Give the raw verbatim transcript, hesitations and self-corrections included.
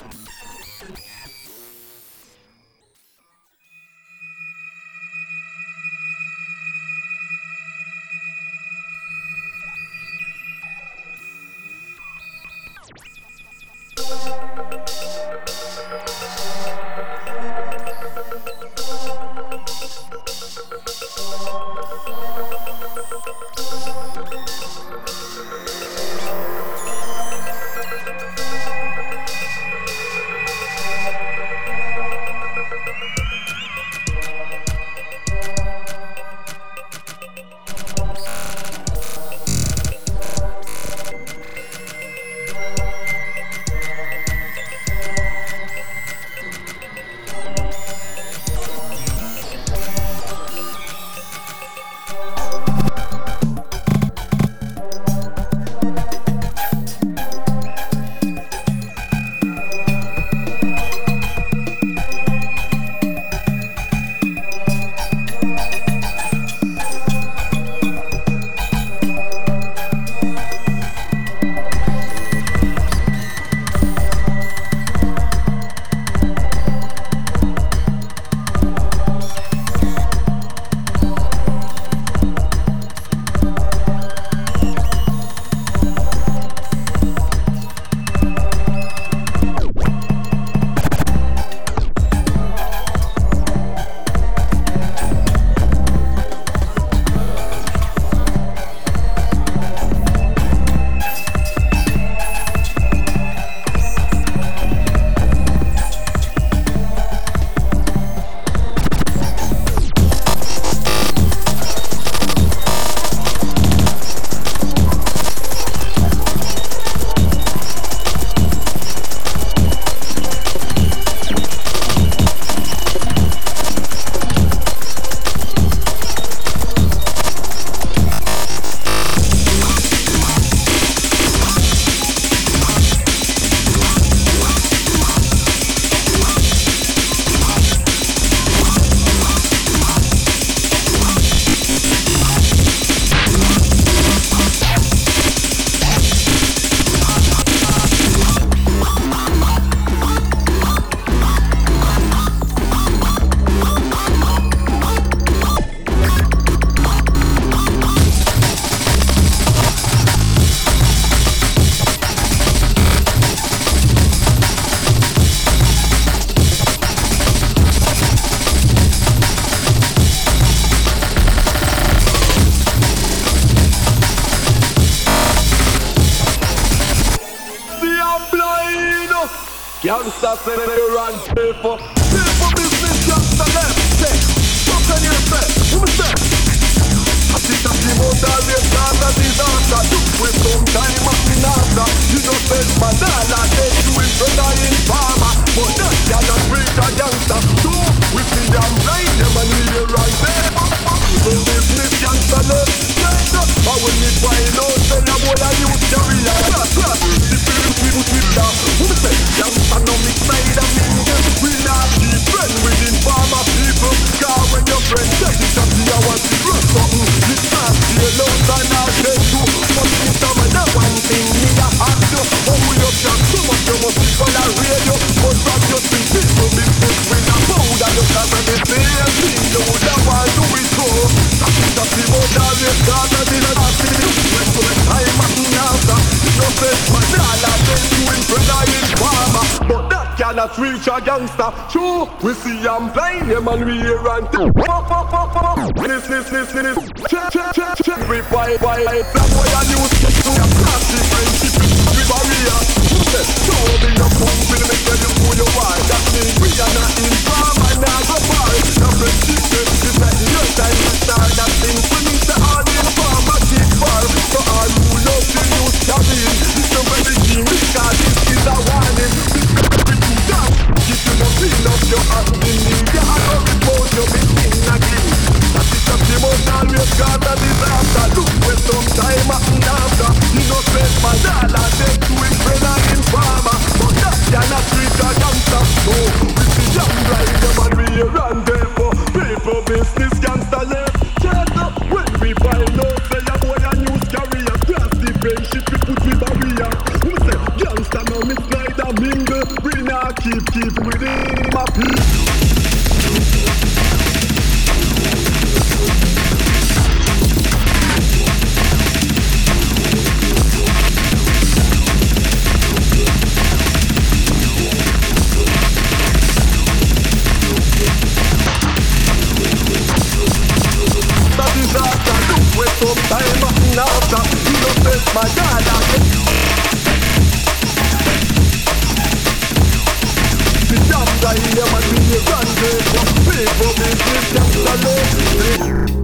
Gangsta say they run paper. Paper business, gangsta left. Say, what can you say? Who say? I think that the motor is not a disaster. Look with some time at the NASA. You know say banana, they do it for dying farmer. But that cannot reach a gangsta. So, we see them right, them and we right there. So business, gangsta left. I will need wine out, say I will a youth career. The people with that. Who say? Gangsta no mix side and mingle. We not keep friend within farmer people. Cause when your friend says it up to you, I want to run something. It's not the alone and I'll get you. But it's some of the one thing me a have to. Oh, we up shot so much you must be on the radio. But from just the people business when I found and look at when they say a thing. You would have want to do it so. That is the people that we started in a happy. When to the time at the answer. You know say, my dollar then you in president farmer. But that cannot reach a gangster. True, we see I'm blind them and we hear and this, this, this, this, check, check, check, check. We buy, buy, that's why I use to a plastic friendship with barrier. Show me your phone, will make tell you who you are. That means we are not in farmer, now go far. The friendship is like your time to start. That thing we need to all in farmer, keep far. So all who love to use cabin, listen when the team because this is a warning. If you don't clean up your hand in me, you have to report your meeting again. That is a team out always got a disaster. Look when some time happened after. You know say my dollar take to it when I'm in farmer. But that cannot We not keep, keep within my peace. That is after look with some time after you know best my God the damn guy here man we a run people people business just a love